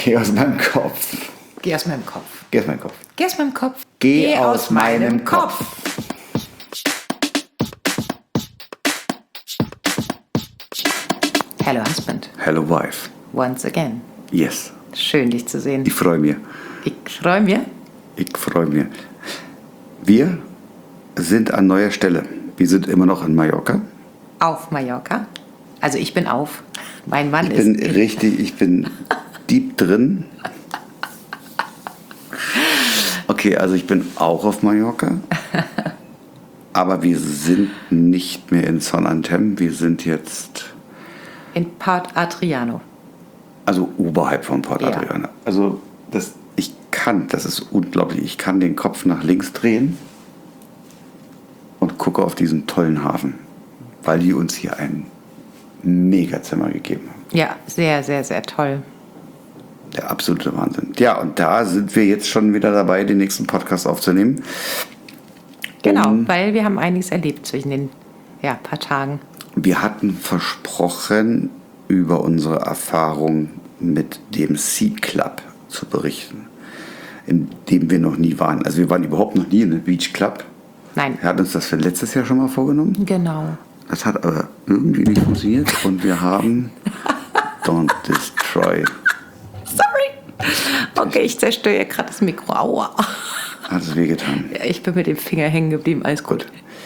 Geh aus meinem Kopf. Geh aus meinem Kopf. Geh aus meinem Kopf. Geh aus meinem Kopf. Geh aus meinem Kopf. Hello Husband. Hello wife. Once again. Yes. Schön, dich zu sehen. Ich freue mich. Ich freue mich. Ich freue mich. Wir sind an neuer Stelle. Wir sind immer noch in Mallorca. Auf Mallorca. Also ich bin auf. Mein Mann ist... Ich bin deep drin. Okay, also ich bin auch auf Mallorca. Aber wir sind nicht mehr in Son Anthem. Wir sind jetzt... in Port Adriano. Also oberhalb von Port Ja. Adriano. Also das ist unglaublich. Ich kann den Kopf nach links drehen und gucke auf diesen tollen Hafen, weil die uns hier ein Megazimmer gegeben haben. Ja, sehr, sehr, sehr toll. Der absolute Wahnsinn. Ja, und da sind wir jetzt schon wieder dabei, den nächsten Podcast aufzunehmen. Genau, weil wir haben einiges erlebt zwischen den paar Tagen. Wir hatten versprochen, über unsere Erfahrung mit dem Sea Club zu berichten, in dem wir noch nie waren. Also wir waren überhaupt noch nie in einem Beach Club. Nein. Er hat uns das für letztes Jahr schon mal vorgenommen. Genau. Das hat aber irgendwie nicht funktioniert und wir haben Don't Destroy. Sorry. Okay, ich zerstöre gerade das Mikro. Aua. Hat es wehgetan. Ja, ich bin mit dem Finger hängen geblieben. Alles gut.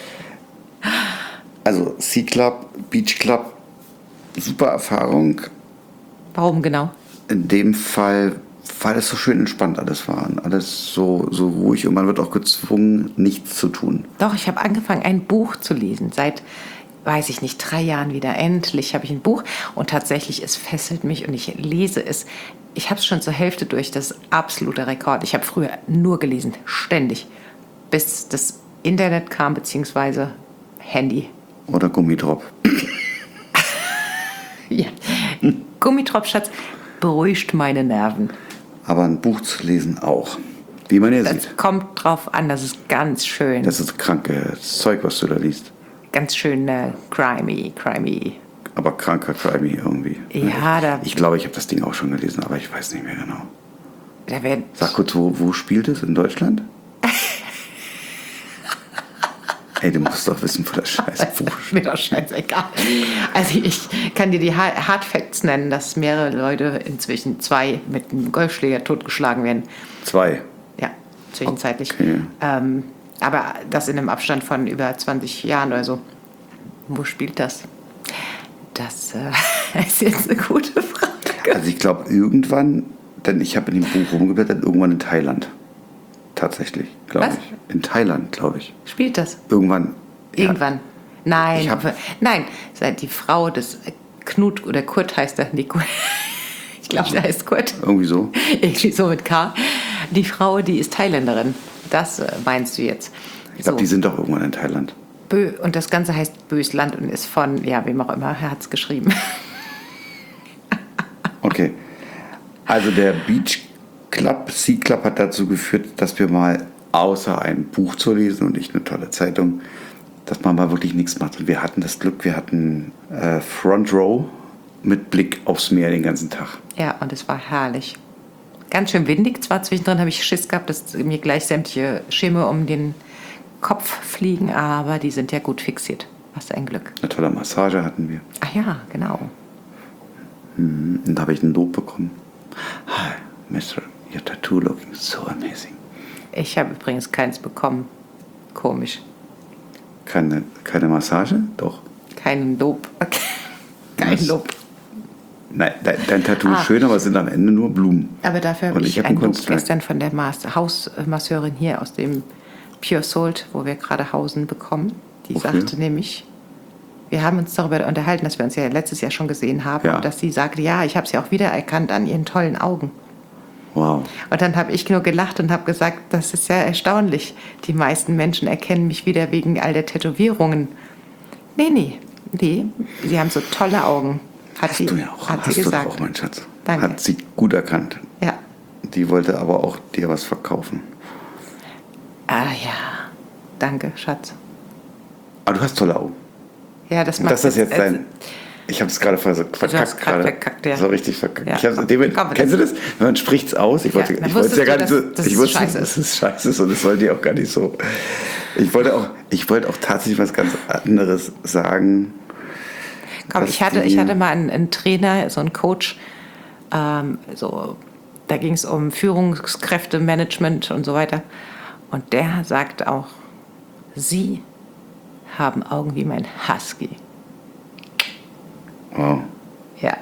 Also Sea Club, Beach Club, super Erfahrung. Warum genau? In dem Fall, weil es so schön entspannt alles war. Und alles so ruhig und man wird auch gezwungen, nichts zu tun. Doch, ich habe angefangen, ein Buch zu lesen. Seit, weiß ich nicht, 3 Jahren wieder. Endlich habe ich ein Buch. Und tatsächlich, es fesselt mich und ich lese es. Ich habe es schon zur Hälfte durch. Das ist absoluter Rekord. Ich habe früher nur gelesen, ständig. Bis das Internet kam, beziehungsweise Handy. Oder Gummidrop. Ja. Gummitropf, Schatz, beruhigt meine Nerven. Aber ein Buch zu lesen auch. Wie man hier sieht. Das kommt drauf an, das ist ganz schön. Das ist krankes Zeug, was du da liest. Ganz schön crimey. Aber kranker Crimey irgendwie. Ja, Ich glaube, ich habe das Ding auch schon gelesen, aber ich weiß nicht mehr genau. da wird... Sag kurz, wo spielt es? In Deutschland? Hey, du musst doch wissen, wo das scheiß Buch Mir doch scheißegal. Also ich kann dir die Hard Facts nennen, dass mehrere Leute inzwischen 2 mit einem Golfschläger totgeschlagen werden. 2. Ja, zwischenzeitlich. Okay. Aber das in einem Abstand von über 20 Jahren oder so. Wo spielt das? Das ist jetzt eine gute Frage. Also ich glaube irgendwann, denn ich habe in dem Buch rumgeblättert, irgendwann in Thailand. Tatsächlich, glaube Was? ich. In Thailand, glaube ich. Spielt das? Irgendwann. Irgendwann. Nein, Ich hab- nein. Seit die Frau des Knut oder Kurt heißt er. Nee, Kurt. Ich glaube, der heißt Kurt. Irgendwie so. Irgendwie so mit K. Die Frau, die ist Thailänderin. Das meinst du jetzt. Ich glaube, die sind doch irgendwann in Thailand. Und das Ganze heißt Bösland und ist von, wem auch immer, er hat es geschrieben. Okay. Also der Beach Club, Sea Club hat dazu geführt, dass wir mal außer ein Buch zu lesen und nicht eine tolle Zeitung, dass man mal wirklich nichts macht. Und wir hatten das Glück, wir hatten Front Row mit Blick aufs Meer den ganzen Tag. Ja, und es war herrlich. Ganz schön windig. Zwar zwischendrin habe ich Schiss gehabt, dass mir gleich sämtliche Schirme um den Kopf fliegen, aber die sind ja gut fixiert. Was ein Glück. Eine tolle Massage hatten wir. Ach ja, genau. Und da habe ich ein Lob bekommen. Hi, Mr. Your tattoo looking so amazing. Ich habe übrigens keins bekommen. Komisch. Keine Massage? Doch. Kein Lob. Kein Was? Lob. Nein, dein Tattoo ist schön, aber es sind am Ende nur Blumen. Aber dafür habe Und ich hab ein Lob Kunstwerk. gestern von der Hausmasseurin hier aus dem Pure Salt, wo wir gerade hausen, bekommen. Die Wofür? sagte nämlich, wir haben uns darüber unterhalten, dass wir uns ja letztes Jahr schon gesehen haben. Ja. Und dass sie sagte, ja, ich habe sie auch wiedererkannt an ihren tollen Augen. Wow. Und dann habe ich nur gelacht und habe gesagt, das ist ja erstaunlich. Die meisten Menschen erkennen mich wieder wegen all der Tätowierungen. Nee, sie haben so tolle Augen. Hast du ja auch. Hat Hast sie du doch gesagt. auch, mein Schatz. Danke. Hat sie gut erkannt. Ja. Die wollte aber auch dir was verkaufen. Ah ja, danke, Schatz. Aber du hast tolle Augen. Ja, das macht Das ist jetzt dein... Ich habe es gerade verkackt. Verkackt, ja. So richtig verkackt. Ja. Kennst du das? Man spricht es aus. Ich wollte es ja gar nicht so. Ich wusste, dass es scheiße ist und das wollte ich auch gar nicht so. Ich wollte auch tatsächlich was ganz anderes sagen. Komm, ich hatte mal einen Trainer, so einen Coach, da ging es um Führungskräftemanagement und so weiter. Und der sagt auch, Sie haben Augen wie mein Husky. Wow. Ja.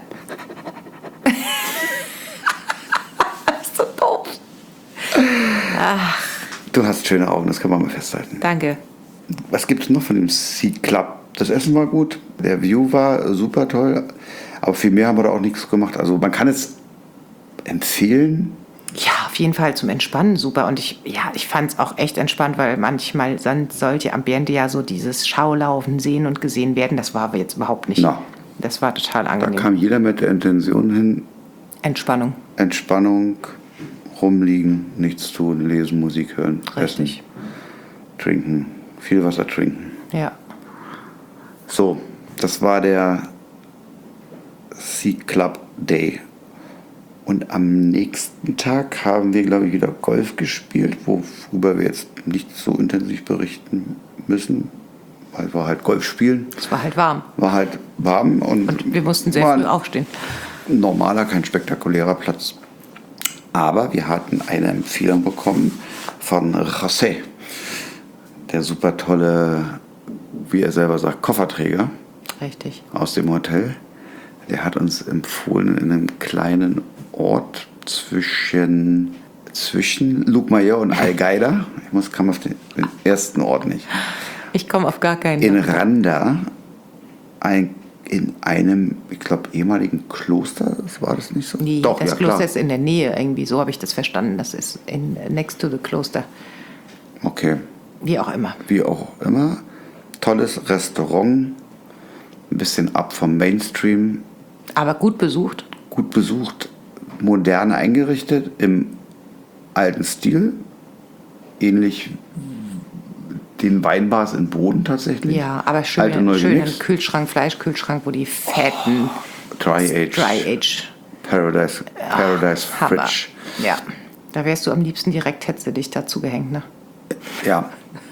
So doof. Ach, Du hast schöne Augen, das kann man mal festhalten. danke. Was gibt es noch von dem C-Club? Das Essen war gut, der View war super toll, aber viel mehr haben wir da auch nichts gemacht. Also man kann es empfehlen. Ja, auf jeden Fall zum Entspannen super. Und ich fand es auch echt entspannt, weil manchmal solche Ambiente ja so dieses Schaulaufen, sehen und gesehen werden. Das war aber jetzt überhaupt nicht. Na. Das war total Da angenehm. kam jeder mit der Intention hin, Entspannung. Entspannung, rumliegen, nichts tun, lesen, Musik hören, Richtig. essen, trinken, viel Wasser trinken. Ja. So, das war der C-Club Day. Und am nächsten Tag haben wir, glaube ich, wieder Golf gespielt, worüber wir jetzt nicht so intensiv berichten müssen, weil wir halt Golf spielen. Es war halt warm. War halt warm Und wir mussten sehr war früh aufstehen. ein normaler, kein spektakulärer Platz. Aber wir hatten eine Empfehlung bekommen von José, der super tolle, wie er selber sagt, Kofferträger Richtig. aus dem Hotel. Der hat uns empfohlen, in einem kleinen Ort zwischen Lukmayer und Algaida. Kam auf den ersten Ort nicht. Ich komme auf gar keinen. In Randa, in einem, ich glaube, ehemaligen Kloster, war das nicht so? Nee, Doch, das ja, Kloster klar. ist in der Nähe irgendwie, so habe ich das verstanden. Das ist next to the Kloster. Okay, Wie auch immer. wie auch immer. Tolles Restaurant, ein bisschen ab vom Mainstream, Aber gut besucht. gut besucht, modern eingerichtet, im alten Stil, ähnlich den Weinbars in Boden tatsächlich. Ja, aber Alt und neu schön gemixt. Kühlschrank, Fleischkühlschrank, wo die fetten Dry Age. Paradise Hammer. Fridge. Ja, da wärst du am liebsten direkt, hättest du dich dazu gehängt, ne? Ja.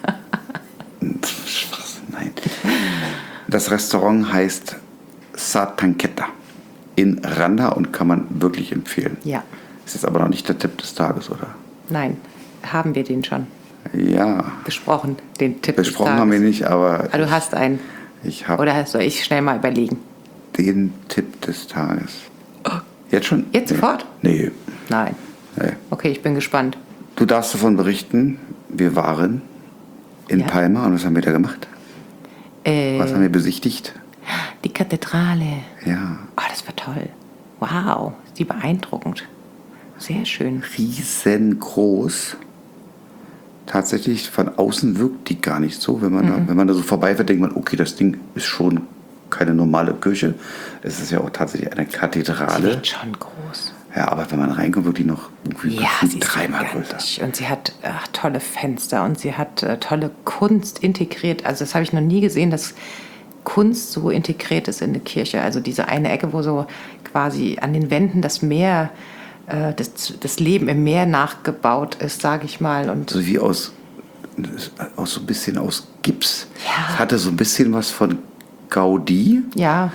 Nein. Das Restaurant heißt Satanketta in Randa und kann man wirklich empfehlen. Ja. Ist jetzt aber noch nicht der Tipp des Tages, oder? Nein, haben wir den schon Ja. besprochen, den Tipp Besprochen des haben wir Tages. nicht, aber Ah, du hast einen. ich habe Oder soll ich schnell mal überlegen? den Tipp des Tages. Jetzt schon? Jetzt sofort? Nee. Nein. Nee. Okay, ich bin gespannt. Du darfst davon berichten, wir waren in Ja. Palma und was haben wir da gemacht? Was haben wir besichtigt? Die Kathedrale. Ja, Oh, das war toll. Wow, die beeindruckend. Sehr schön. riesengroß. Tatsächlich von außen wirkt die gar nicht so. Wenn man da so vorbeifährt, denkt man, okay, das Ding ist schon keine normale Kirche. Es ist ja auch tatsächlich eine Sie Kathedrale. wird schon groß. Ja, aber wenn man reinkommt, wird die noch irgendwie Ja, sie ist dreimal größer. gigantisch. Und sie hat tolle Fenster und sie hat tolle Kunst integriert. Also das habe ich noch nie gesehen, dass Kunst so integriert ist in eine Kirche. Also diese eine Ecke, wo so quasi an den Wänden das Meer, das Leben im Meer nachgebaut ist, sage ich mal. Und So wie aus so ein bisschen aus Gips. Ja. Es hatte so ein bisschen was von Gaudí, ja,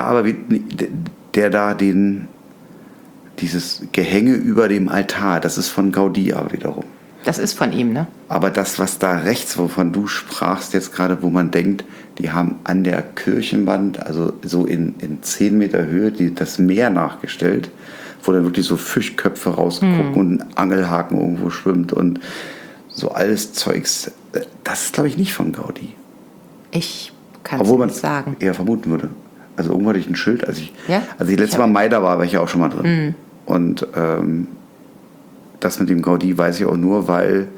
der da dieses Gehänge über dem Altar, das ist von Gaudí aber wiederum. das ist von ihm, ne? Aber das, was da rechts, wovon du sprachst jetzt gerade, wo man denkt, die haben an der Kirchenwand, also so in 10 Meter Höhe, das Meer nachgestellt, wo dann wirklich so Fischköpfe rausgucken und ein Angelhaken irgendwo schwimmt und so alles Zeugs. Das ist, glaube ich, nicht von Gaudí. Ich kann es Obwohl man nicht sagen. eher vermuten würde. Also irgendwo hatte ich ein Schild, als ich Ja? letztes Mal im Mai da war ich ja auch schon mal drin. Und das mit dem Gaudí weiß ich auch nur, weil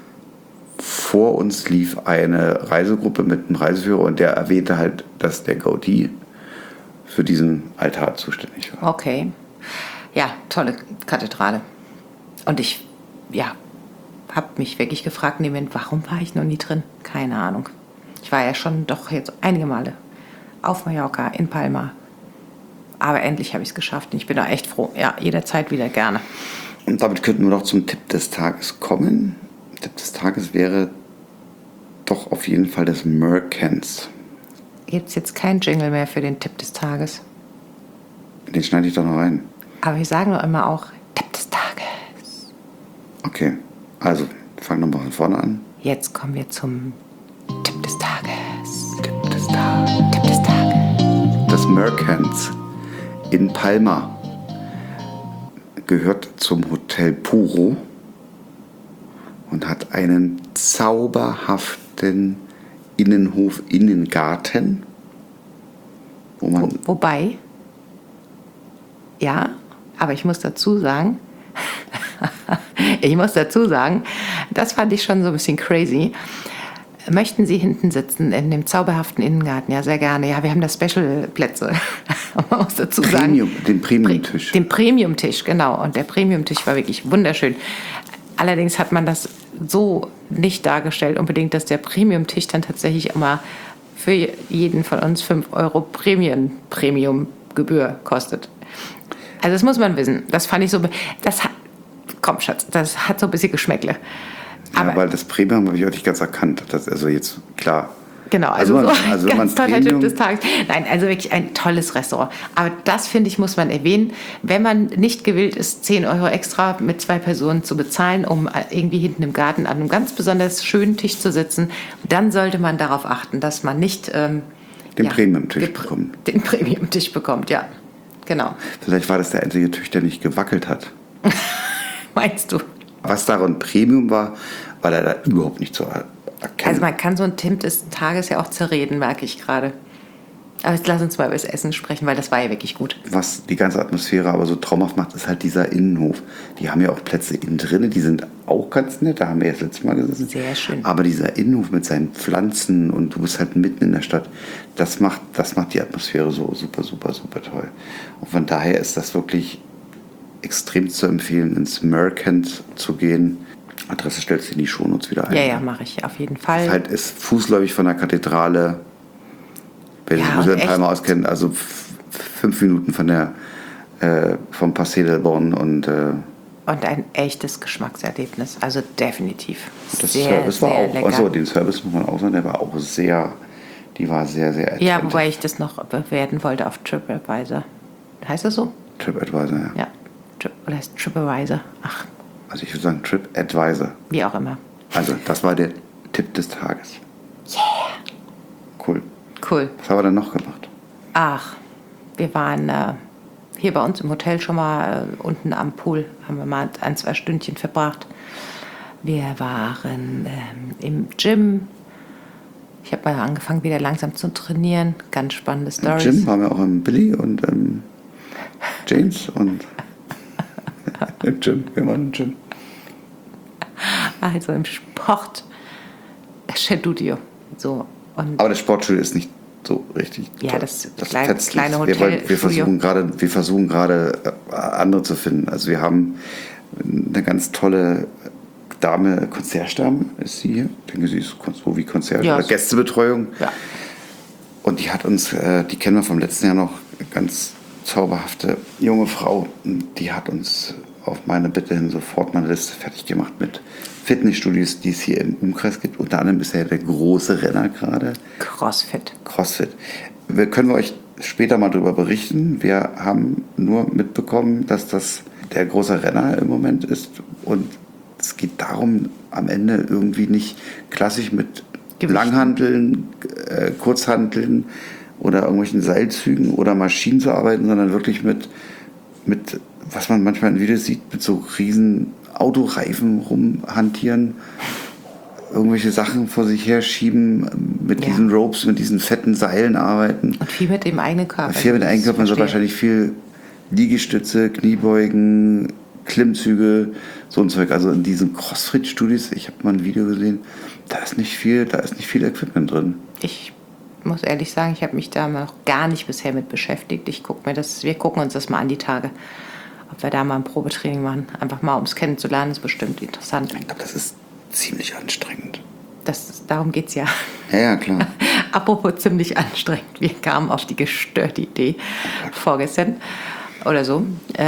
vor uns lief eine Reisegruppe mit einem Reiseführer und der erwähnte halt, dass der Gaudí für diesen Altar zuständig war. Okay. Ja, tolle Kathedrale. Und ich, habe mich wirklich gefragt, in dem Moment, warum war ich noch nie drin? Keine Ahnung. Ich war ja schon doch jetzt einige Male auf Mallorca, in Palma, Aber endlich habe ich es geschafft und ich bin da echt froh. Ja, jederzeit wieder gerne. Und damit könnten wir noch zum Tipp des Tages kommen. Tipp des Tages wäre doch auf jeden Fall das Mercants. Gibt es jetzt keinen Jingle mehr für den Tipp des Tages? Den schneide ich doch noch rein. Aber wir sagen doch immer auch Tipp des Tages. Okay, also fangen wir mal von vorne an. Jetzt kommen wir zum Tipp des Tages. Tipp des Tages. Tipp des Tages. Das Mercants in Palma gehört zum Hotel Puro und hat einen zauberhaften Innenhof, Innengarten, wo man Wobei, ja, aber ich muss dazu sagen, das fand ich schon so ein bisschen crazy. Möchten Sie hinten sitzen in dem zauberhaften Innengarten? Ja, sehr gerne. Ja, wir haben da Special-Plätze. Man muss dazu sagen. Den Premium-Tisch. Den Premium-Tisch, genau. Und der Premium-Tisch war wirklich wunderschön. Allerdings hat man das so nicht dargestellt unbedingt, dass der Premium-Tisch dann tatsächlich immer für jeden von uns 5 Euro Premium-Gebühr kostet. Also das muss man wissen. Das fand ich so... Komm, Schatz, das hat so ein bisschen Geschmäckle. Aber weil das Premium habe ich auch nicht ganz erkannt. Das, also jetzt, klar. Genau, also wenn man ganz toller Tipp des Tages. Nein, also wirklich ein tolles Restaurant. Aber das, finde ich, muss man erwähnen. Wenn man nicht gewillt ist, 10 Euro extra mit 2 Personen zu bezahlen, um irgendwie hinten im Garten an einem ganz besonders schönen Tisch zu sitzen, dann sollte man darauf achten, dass man nicht den Premium-Tisch bekommt. Den Premium-Tisch bekommt, ja. Genau. Vielleicht war das der einzige Tisch, der nicht gewackelt hat. Meinst du? Was daran Premium war, war leider überhaupt nicht zu erkennen. Also man kann so ein Tipp des Tages ja auch zerreden, merke ich gerade. Aber jetzt lass uns mal über das Essen sprechen, weil das war ja wirklich gut. Was die ganze Atmosphäre aber so traumhaft macht, ist halt dieser Innenhof. Die haben ja auch Plätze innen drin, die sind auch ganz nett, da haben wir jetzt letztes Mal gesessen. Sehr schön. Aber dieser Innenhof mit seinen Pflanzen und du bist halt mitten in der Stadt, das macht die Atmosphäre so super, super, super toll. Und von daher ist das wirklich extrem zu empfehlen, ins Mercant zu gehen. Adresse stellst du in die Shownotes wieder ein. Ja, mache ich auf jeden Fall. Halt ist fußläufig von der Kathedrale, wer sich in Palma auskennt, also 5 Minuten von vom Passé del Bon und ein echtes Geschmackserlebnis, also definitiv. das sehr, Service war sehr auch, lecker. also den Service muss man auch sagen, der war auch sehr, sehr, sehr attentiv. Ja, wobei ich das noch bewerten wollte auf TripAdvisor. Heißt das so? TripAdvisor, ja. Ja, oder heißt TripAdvisor? Ach, Also ich würde sagen TripAdvisor. wie auch immer. Also das war der Tipp des Tages. Cool. Cool. Was haben wir dann noch gemacht? Ach, wir waren hier bei uns im Hotel schon mal unten am Pool, haben wir mal 1-2 Stündchen verbracht. Wir waren im Gym. Ich habe mal angefangen, wieder langsam zu trainieren. Ganz spannende Storys. Im Gym waren wir auch im Billy und James und im Gym. Wir waren im Gym. Also im Sportstudio. So. Und Aber das Sportstudio ist nicht so richtig. ja, toll. das fetzt kleine nicht. Hotel. Wir versuchen gerade andere zu finden. Also wir haben eine ganz tolle Dame, Concierge-Dame ist sie hier. Ich denke, sie ist so wie Concierge Ja, oder Gästebetreuung. Ja. Und die hat uns, die kennen wir vom letzten Jahr noch, ganz zauberhafte junge Frau. Die hat uns auf meine Bitte hin sofort meine Liste fertig gemacht mit Fitnessstudios, die es hier im Umkreis gibt. Unter anderem ist ja der große Renner gerade. CrossFit. Können wir euch später mal darüber berichten. Wir haben nur mitbekommen, dass das der große Renner im Moment ist. Und es geht darum, am Ende irgendwie nicht klassisch mit Gewichten. Langhanteln, Kurzhanteln oder irgendwelchen Seilzügen oder Maschinen zu arbeiten, sondern wirklich mit was man manchmal in Videos sieht, mit so riesen Autoreifen rumhantieren, irgendwelche Sachen vor sich her schieben, mit diesen Ropes, mit diesen fetten Seilen arbeiten. Und viel mit dem eigenen Körper. Viel mit dem eigenen Körper, man soll wahrscheinlich viel Liegestütze, Kniebeugen, Klimmzüge, so ein Zeug. Also in diesen CrossFit-Studios, ich habe mal ein Video gesehen, da ist nicht viel Equipment drin. Ich muss ehrlich sagen, ich habe mich da noch gar nicht bisher mit beschäftigt. Wir gucken uns das mal an die Tage, ob wir da mal ein Probetraining machen. Einfach mal, um es kennenzulernen, ist bestimmt interessant. Ich glaube, das ist ziemlich anstrengend. Darum geht es ja. Ja, klar. Apropos ziemlich anstrengend. Wir kamen auf die gestörte Idee vorgestern oder so.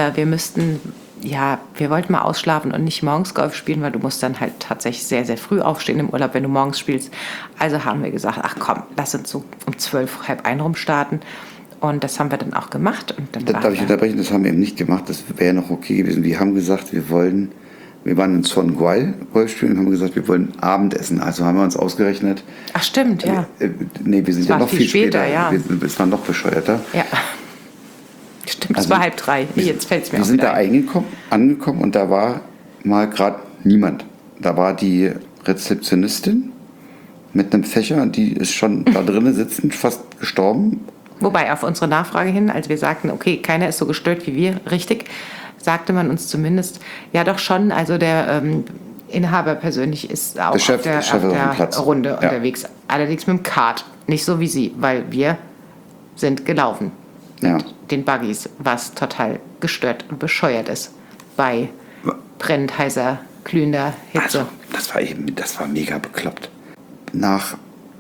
Wir wollten mal ausschlafen und nicht morgens Golf spielen, weil du musst dann halt tatsächlich sehr, sehr früh aufstehen im Urlaub, wenn du morgens spielst. Also haben wir gesagt, ach komm, lass uns so um 12, halb 1 rum starten. Und das haben wir dann auch gemacht. Und dann Darf ich unterbrechen? Das haben wir eben nicht gemacht. Das wäre noch okay gewesen. Wir haben gesagt, wir waren in Son Goil Golf spielen und haben gesagt, wir wollen Abendessen. Also haben wir uns ausgerechnet. Ach stimmt, ja. Nee, wir sind ja noch viel später. Ja. Es war noch bescheuerter. Ja. Stimmt, es war 2:30. Jetzt fällt es mir auf. Wir sind da angekommen und da war mal gerade niemand. Da war die Rezeptionistin mit einem Fächer und die ist schon da drinnen sitzend, fast gestorben. Wobei auf unsere Nachfrage hin, als wir sagten, okay, keiner ist so gestört wie wir, richtig, sagte man uns zumindest, ja doch schon, also der Inhaber persönlich ist auch Chef auf der Runde unterwegs. Allerdings mit dem Kart, nicht so wie Sie, weil wir sind gelaufen mit den Buggies, was total gestört und bescheuert ist bei brennend heißer, glühender Hitze. Das war mega bekloppt. Nach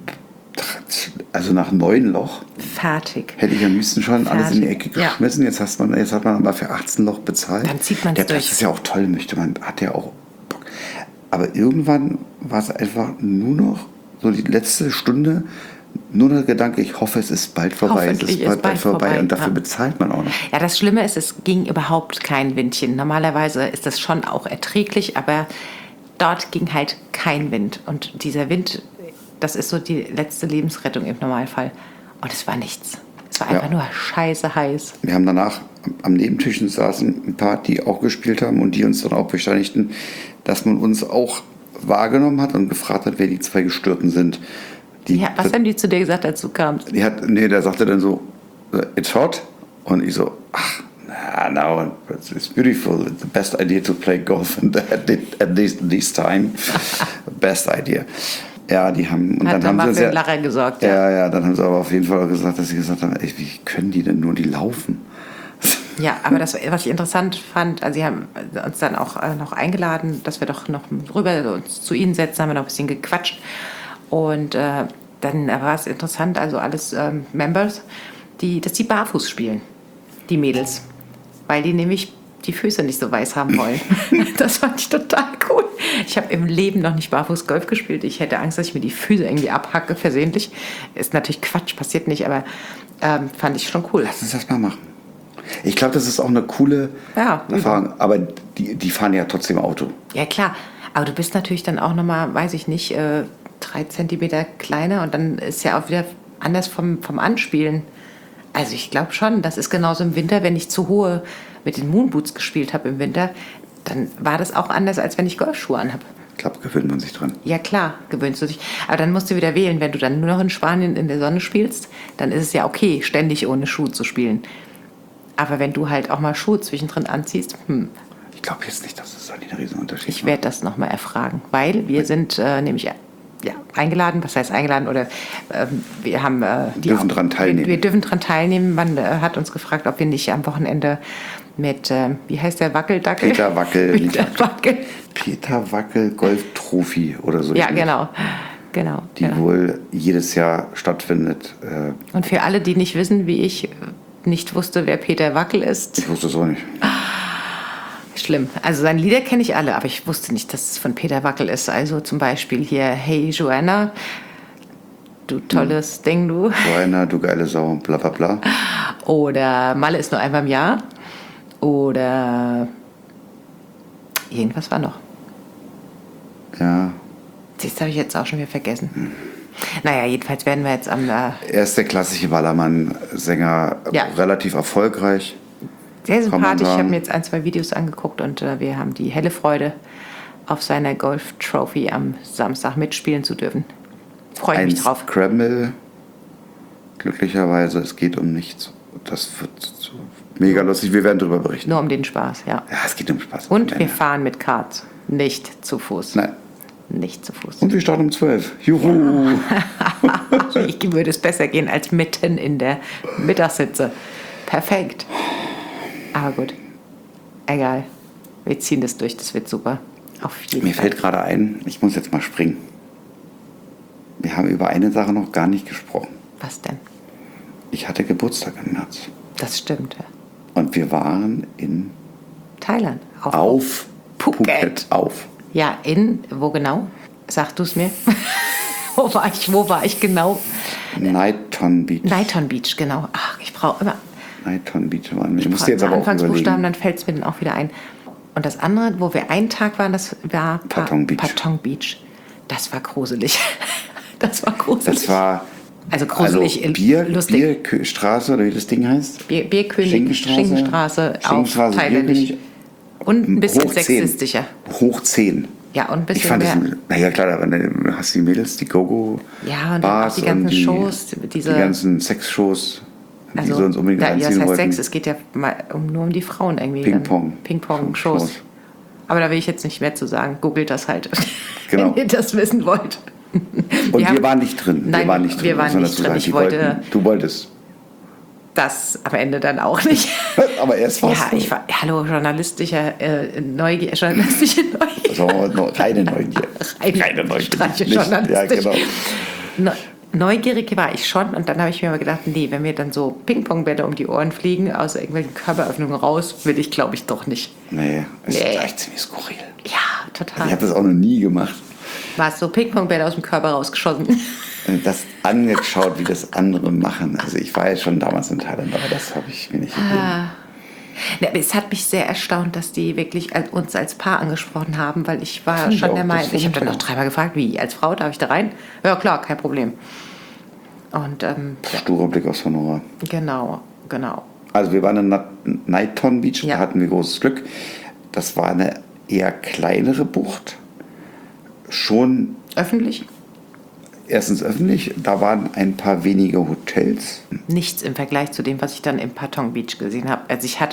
9 Loch fertig. hätte ich am liebsten schon alles in die Ecke geschmissen. Ja. Jetzt hat man aber für 18 Loch bezahlt. Dann zieht man es durch. Das ist ja auch toll, hat ja auch Bock. Aber irgendwann war es einfach nur noch so die letzte Stunde, nur der Gedanke, ich hoffe, es ist bald vorbei. Es ist bald vorbei und dafür bezahlt man auch noch. Ja, das Schlimme ist, es ging überhaupt kein Windchen. Normalerweise ist das schon auch erträglich, aber dort ging halt kein Wind. Und dieser Wind, das ist so die letzte Lebensrettung im Normalfall. Und es war nichts. Es war einfach nur scheiße heiß. Wir haben danach am Nebentischen saßen ein paar, die auch gespielt haben und die uns dann auch bescheinigten, dass man uns auch wahrgenommen hat und gefragt hat, wer die 2 Gestörten sind. Was haben die zu dir gesagt, als du kamst? Der sagte dann so, it's hot. Und ich so, no, it's beautiful. It's the best idea to play golf at this time. Best idea. Ja, die haben... Und dann haben sie für Lacher gesorgt. Ja, dann haben sie aber auf jeden Fall auch gesagt, dass sie gesagt haben, ey, wie können die denn nur die laufen? Ja, aber das, was ich interessant fand, also sie haben uns dann auch noch eingeladen, dass wir doch noch rüber uns zu ihnen setzen, haben wir noch ein bisschen gequatscht. Und dann war es interessant, also alles Members, dass die barfuß spielen, die Mädels. Weil die nämlich die Füße nicht so weiß haben wollen. Das fand ich total cool. Ich habe im Leben noch nicht barfuß Golf gespielt. Ich hätte Angst, dass ich mir die Füße irgendwie abhacke, versehentlich. Ist natürlich Quatsch, passiert nicht, aber fand ich schon cool. Lass uns das mal machen. Ich glaube, das ist auch eine coole Erfahrung. Aber die fahren ja trotzdem Auto. Ja, klar. Aber du bist natürlich dann auch nochmal, weiß ich nicht, 3 Zentimeter kleiner und dann ist ja auch wieder anders vom Anspielen. Also ich glaube schon, das ist genauso im Winter, wenn ich zu hohe mit den Moonboots gespielt habe im Winter, dann war das auch anders, als wenn ich Golfschuhe anhabe. Ich glaube, gewöhnt man sich dran. Ja klar, gewöhnst du dich. Aber dann musst du wieder wählen, wenn du dann nur noch in Spanien in der Sonne spielst, dann ist es ja okay, ständig ohne Schuhe zu spielen. Aber wenn du halt auch mal Schuhe zwischendrin anziehst, Ich glaube jetzt nicht, dass es so einen riesen Unterschied Ich werde das nochmal erfragen, weil wir sind nämlich eingeladen, was heißt eingeladen, oder wir haben... dürfen daran teilnehmen. Wir dürfen daran teilnehmen. Man hat uns gefragt, ob wir nicht am Wochenende mit, wie heißt der Wackeldackel? Peter Wackel Golf-Trophy oder so. Ja, genau. Die wohl jedes Jahr stattfindet. Und für alle, die nicht wissen, wie ich nicht wusste, wer Peter Wackel ist. Ich wusste es auch nicht. Schlimm. Also seine Lieder kenne ich alle, aber ich wusste nicht, dass es von Peter Wackel ist. Also zum Beispiel hier Hey Joanna, du tolles Ding, du. Joanna, du geile Sau, bla bla bla. Oder Malle ist nur einmal im Jahr. Oder irgendwas war noch. Ja. Das habe ich jetzt auch schon wieder vergessen. Naja, jedenfalls werden wir jetzt am... Er ist der klassische Ballermann-Sänger, relativ erfolgreich. Sehr sympathisch. Ich habe mir jetzt 1, 2 Videos angeguckt und wir haben die helle Freude, auf seiner Golf-Trophy am Samstag mitspielen zu dürfen. Freue ich mich drauf. Scramble, glücklicherweise, es geht um nichts. Das wird so mega lustig, wir werden darüber berichten. Nur um den Spaß, ja. Ja, es geht um Spaß. Und wir fahren mit Karts, nicht zu Fuß. Nein. Nicht zu Fuß. Und wir starten um 12. Juhu! Ich würde es besser gehen als mitten in der Mittagssitze. Perfekt. Aber gut, egal. Wir ziehen das durch, das wird super. Auf jeden Fall. Mir fällt gerade ein, ich muss jetzt mal springen. Wir wir haben über eine Sache noch gar nicht gesprochen. Was denn? Ich hatte Geburtstag im März. Das stimmt. Ja. Und wir waren in Thailand. auf Phuket. Auf. Ja, wo genau? Sag du es mir. Wo war ich genau? Nighton Beach. Nighton Beach, genau. Ach, ich brauche immer... Nighton Beach waren wir. Ich musste brauche jetzt aber auch Anfangsbuchstaben, überlegen. dann fällt es mir dann auch wieder ein. Und das andere, wo wir einen Tag waren, das war Patong Beach. Patong Beach. Das war gruselig. Das war gruselig. Das war also gruselig, lustig. Bierstraße, oder wie das Ding heißt? Bierkönig, Schinkenstraße, auf Thailändisch. Und ein bisschen sexistischer. Hoch 10. Ja, und ein bisschen Ich fand mehr. das, naja klar, dann hast du die Mädels, die Go-Go-Bars Ja, und dann auch die ganzen Shows. Die ganzen Sex-Shows, die sie uns unbedingt ja, anziehen das heißt wollten. Sex, es geht ja mal nur um die Frauen irgendwie. Ping-Pong. Ping-Pong-Shows. Aber da will ich jetzt nicht mehr zu sagen. Googelt das halt, Genau. wenn ihr das wissen wollt. Und wir waren nicht drin. Nein, wir waren nicht drin. Du wolltest. Das am Ende dann auch nicht. Aber erst fast. Ja, ich war, hallo, journalistische Neugier. So, reine Neugier. Reine Neugier. Ja, genau. Neugierig war ich schon und dann habe ich mir mal gedacht, nee, wenn mir dann so Ping-Pong-Bälle um die Ohren fliegen, aus irgendwelchen Körperöffnungen raus, will ich, glaube ich, doch nicht. Nee, ist echt ziemlich skurril. Ja, total. Ich habe das auch noch nie gemacht. War es so Ping-Pong-Bälle aus dem Körper rausgeschossen? Das angeschaut, wie das andere machen. Also ich war ja schon damals in Thailand, aber das habe ich mir nicht gegeben. Ja, es hat mich sehr erstaunt, dass die wirklich uns als Paar angesprochen haben, weil ich war schon der Meinung, ich habe dann noch dreimal gefragt, wie, als Frau, darf ich da rein? Ja klar, kein Problem. Und sturer Blick aufs Honorar. Genau. Also wir waren in Nighton Beach, Ja. Da hatten wir großes Glück. Das war eine eher kleinere Bucht. Schon Öffentlich? erstens öffentlich, da waren ein paar wenige Hotels. Nichts im Vergleich zu dem, was ich dann im Patong Beach gesehen habe. Also ich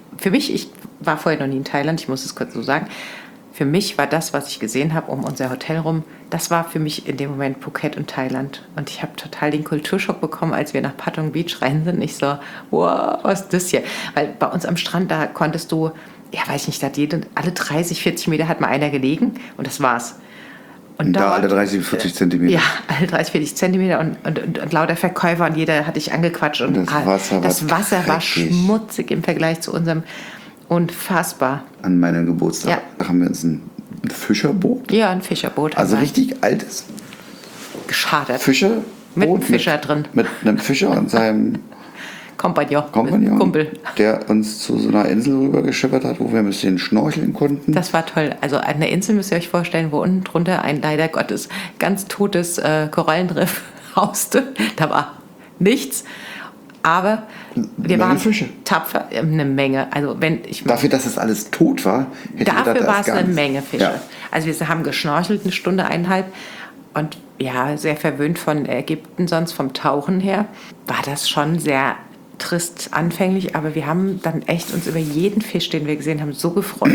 war vorher noch nie in Thailand, ich muss es kurz so sagen. Für mich war das, was ich gesehen habe, um unser Hotel rum, das war für mich in dem Moment Phuket und Thailand. Und ich habe total den Kulturschock bekommen, als wir nach Patong Beach rein sind. Ich so, wow, was ist das hier? Weil bei uns am Strand, da konntest du, ja weiß ich nicht, da hat alle 30, 40 Meter hat mal einer gelegen und das war's. Und da alle 30, 40 Zentimeter. Ja, alle 30, 40 Zentimeter und lauter Verkäufer und jeder hat dich angequatscht. Und das Wasser war schmutzig im Vergleich zu unserem. Unfassbar. An meinem Geburtstag haben wir uns ein Fischerboot. Ja, ein Fischerboot. Also richtig altes. Geschadert. Fischerboot. Mit einem Fischer drin. Mit einem Fischer und seinem Kompagnon. Kumpel. Der uns zu so einer Insel rüber geschippert hat, wo wir ein bisschen schnorcheln konnten. Das war toll. Also an der Insel müsst ihr euch vorstellen, wo unten drunter ein leider Gottes ganz totes Korallenriff hauste. Da war nichts. Aber wir waren Fische. tapfer, eine Menge. Also dafür, dass es alles tot war, dafür war es eine Menge Fische. Ja. Also wir haben geschnorchelt, 1 Stunde, 1,5. Und ja, sehr verwöhnt von Ägypten, sonst vom Tauchen her, war das schon sehr trist anfänglich. Aber wir haben dann echt uns über jeden Fisch, den wir gesehen haben, so gefreut.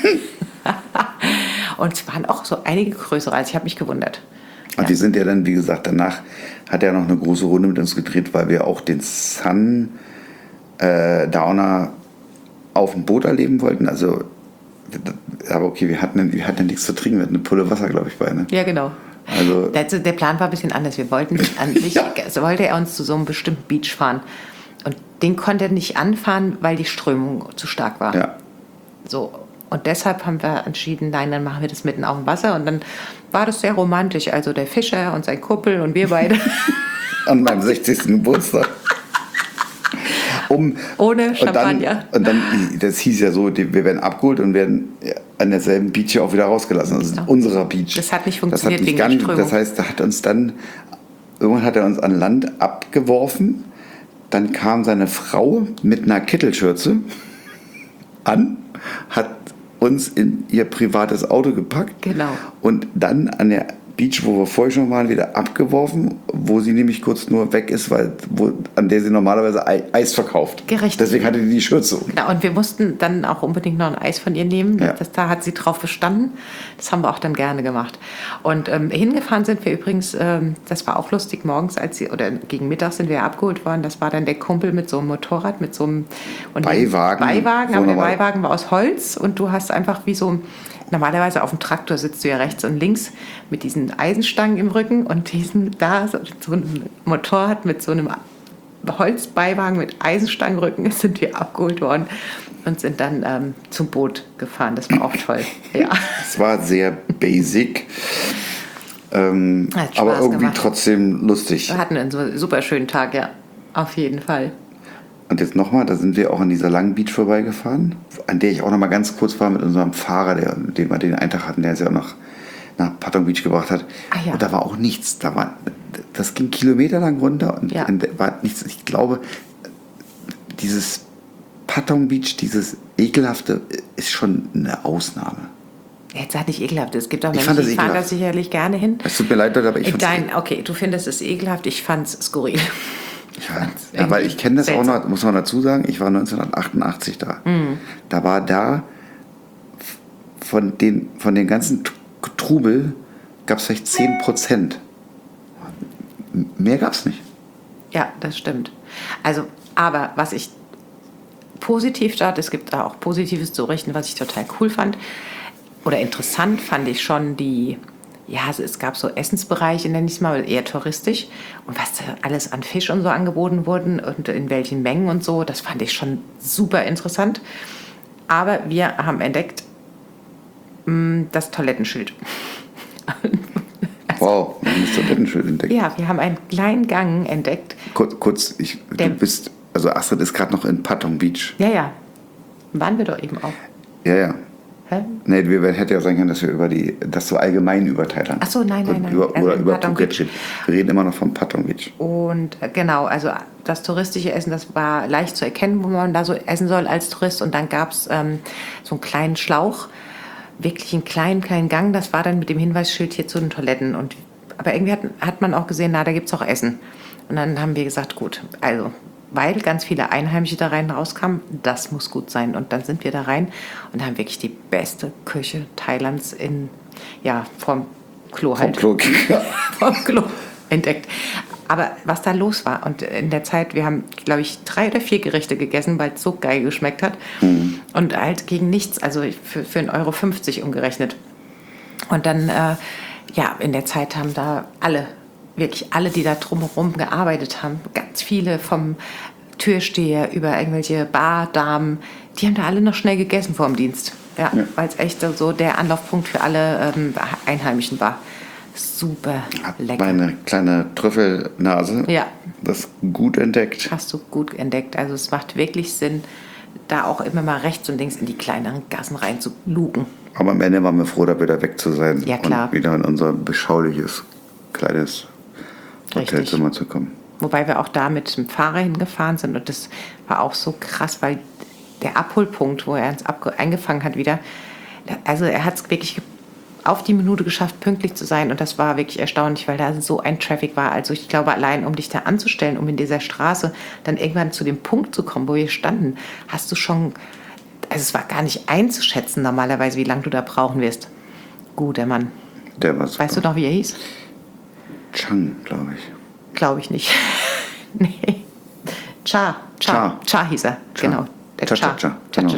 Und es waren auch so einige größere, also ich habe mich gewundert. Und wir sind ja dann, wie gesagt, danach hat er noch eine große Runde mit uns gedreht, weil wir auch den Sundowner auf dem Boot erleben wollten. Also, aber okay, wir hatten ja nichts zu trinken, wir hatten eine Pulle Wasser, glaube ich, bei. Ne? Ja, genau. Also, der Plan war ein bisschen anders. Wir wollten an sich, also wollte er uns zu so einem bestimmten Beach fahren. Und den konnte er nicht anfahren, weil die Strömung zu stark war. Ja. So. Und deshalb haben wir entschieden, nein, dann machen wir das mitten auf dem Wasser. Und dann war das sehr romantisch. Also der Fischer und sein Kumpel und wir beide. An meinem 60. Geburtstag. Ohne Champagner. Und dann, das hieß ja so, wir werden abgeholt und werden an derselben Beach auch wieder rausgelassen. Das ist unserer Beach. Das hat nicht funktioniert wegen der Strömung. Das heißt, irgendwann hat er uns an Land abgeworfen. Dann kam seine Frau mit einer Kittelschürze an, hat uns in ihr privates Auto gepackt. Genau. Und dann an der Beach, wo wir vorher schon waren, wieder abgeworfen, wo sie nämlich kurz nur weg ist, an der sie normalerweise Eis verkauft. Richtig. Deswegen hatte die Schürze um. Genau, und wir mussten dann auch unbedingt noch ein Eis von ihr nehmen. Ja. Da hat sie drauf bestanden. Das haben wir auch dann gerne gemacht. Und hingefahren sind wir übrigens, das war auch lustig, morgens, oder gegen Mittag sind wir abgeholt worden. Das war dann der Kumpel mit so einem Motorrad, mit so einem Beiwagen. Aber der Beiwagen war aus Holz und du hast einfach wie so normalerweise auf dem Traktor sitzt du ja rechts und links mit diesen Eisenstangen im Rücken und diesen da so ein Motorrad mit so einem Holzbeiwagen mit Eisenstangenrücken sind wir abgeholt worden und sind dann zum Boot gefahren. Das war auch toll. Ja. Es war sehr basic, Hat Spaß aber irgendwie gemacht. trotzdem lustig. Wir hatten einen super schönen Tag, ja. Auf jeden Fall. Und jetzt nochmal, da sind wir auch an dieser langen Beach vorbeigefahren, an der ich auch nochmal ganz kurz war mit unserem Fahrer, den wir den einen Tag hatten, der uns ja auch nach Patong Beach gebracht hat. Ah, ja. Und da war auch nichts. Das ging kilometerlang runter und Ja. war nichts. Ich glaube, dieses Patong Beach, dieses Ekelhafte, ist schon eine Ausnahme. Jetzt sag nicht ekelhaft. Es gibt auch Ich Menschen, fand das die fahren da ekelhaft. sicherlich gerne hin. Es tut mir leid, Leute, aber ich fand's Okay, du findest es ekelhaft, ich fand's skurril. Ja, weil ich kenne das auch Seltsam. noch, muss man dazu sagen, ich war 1988 da. Da war von den ganzen Trubel gab es vielleicht 10%. Mehr gab es nicht. Ja, das stimmt. Also, aber was ich positiv dort, es gibt da auch Positives zu berichten, was ich total cool fand oder interessant fand ich schon es gab so Essensbereiche, nenne ich es mal, eher touristisch und was da alles an Fisch und so angeboten wurden und in welchen Mengen und so, das fand ich schon super interessant. Aber wir haben entdeckt, das Toilettenschild. Wow, wir haben das Toilettenschild entdeckt. Ja, wir haben einen kleinen Gang entdeckt. Also Astrid ist gerade noch in Patong Beach. Ja, waren wir doch eben auch. Ja. Hä? Nee, hätte ja sein können, dass wir das so allgemein überteilt haben. Ach so, nein. Oder Also in über Patong Phuket. Beach. Wir reden immer noch von Patong Beach. Und genau, also das touristische Essen, das war leicht zu erkennen, wo man da so essen soll als Tourist. Und dann gab es so einen kleinen Schlauch, wirklich einen kleinen Gang. Das war dann mit dem Hinweisschild hier zu den Toiletten. Aber irgendwie hat man auch gesehen, da gibt es auch Essen. Und dann haben wir gesagt, gut, also weil ganz viele Einheimische da rein rauskamen, das muss gut sein. Und dann sind wir da rein und haben wirklich die beste Küche Thailands vom Klo halt. Vom Klo. Vom Klo entdeckt. Aber was da los war und in der Zeit, wir haben, glaube ich, 3 oder 4 Gerichte gegessen, weil es so geil geschmeckt hat. Und halt gegen nichts, also für 1,50 € umgerechnet. Und dann, in der Zeit haben da wirklich alle, die da drumherum gearbeitet haben, ganz viele vom Türsteher über irgendwelche Bardamen, die haben da alle noch schnell gegessen vor dem Dienst. Ja. Weil es echt so der Anlaufpunkt für alle Einheimischen war. Super lecker. Meine kleine Trüffelnase. Ja. Das gut entdeckt. Hast du gut entdeckt. Also es macht wirklich Sinn, da auch immer mal rechts und links in die kleineren Gassen rein zu lugen. Aber am Ende waren wir froh, da wieder weg zu sein. Ja, klar. Und wieder in unser beschauliches, kleines Richtig. Hotelzimmer zu kommen. Wobei wir auch da mit dem Fahrer hingefahren sind und das war auch so krass, weil der Abholpunkt, wo er uns eingefangen hat wieder, also er hat es wirklich auf die Minute geschafft, pünktlich zu sein und das war wirklich erstaunlich, weil da so ein Traffic war. Also ich glaube, allein um dich da anzustellen, um in dieser Straße dann irgendwann zu dem Punkt zu kommen, wo wir standen, hast du schon, also es war gar nicht einzuschätzen normalerweise, wie lange du da brauchen wirst. Guter Mann. Der war super. Weißt du noch, wie er hieß? Chang, glaube ich. Glaube ich nicht. Nee. Cha hieß er. Cha. Genau. Der Cha. Genau.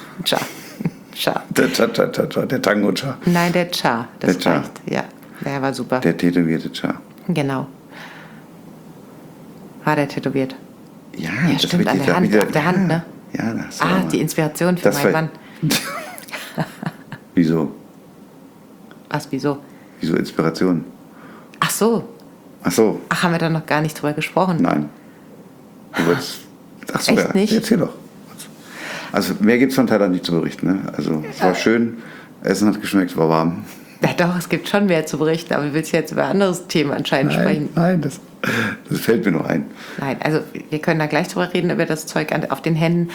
Cha. Der Cha, der Tango Cha. Nein, der Cha. Das Der Cha. reicht. Ja, der war super. Der tätowierte Cha. Genau. War der tätowiert? Ja, Ja, stimmt, an der Hand, auf der Hand, ne? Ja, das Die Inspiration für meinen Mann. Wieso? Was, wieso? Wieso Inspiration? Ach so. Ach so, Ach, haben wir da noch gar nicht drüber gesprochen? nein. Du wolltest, ach so, Echt ja. nicht? Erzähl doch. Also mehr gibt es von Thailand nicht zu berichten. Ne? Also es war schön, Essen hat geschmeckt, war warm. Ja, doch, es gibt schon mehr zu berichten, aber du willst jetzt über anderes Thema anscheinend sprechen. Nein, das fällt mir noch ein. Nein, also wir können da gleich drüber reden, über das Zeug auf den Händen.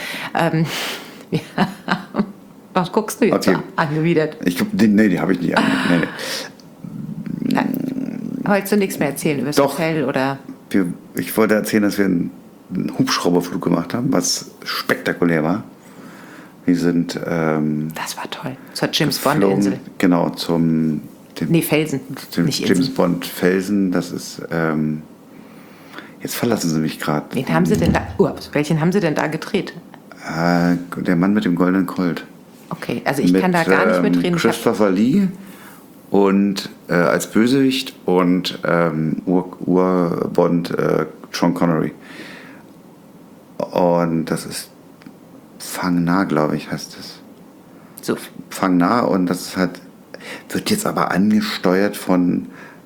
Was guckst du jetzt Okay. so angewidert? Nee, die habe ich nicht an. Nee. Wolltest du nichts mehr erzählen über das Doch. Hotel oder? Ich wollte erzählen, dass wir einen Hubschrauberflug gemacht haben, was spektakulär war. Wir sind Das war toll. Zur James Bond Insel. Genau, zum Felsen, nicht James Insel. Bond Felsen. Das ist jetzt verlassen sie mich gerade. Welchen haben sie denn da gedreht? Der Mann mit dem goldenen Colt. Okay, also ich kann da gar nicht mitreden. Christopher Lee und als Bösewicht und Urbond Sean Connery. Und das ist Fang Na, glaube ich, heißt es. So. Fang Na, und das ist halt, wird jetzt aber angesteuert von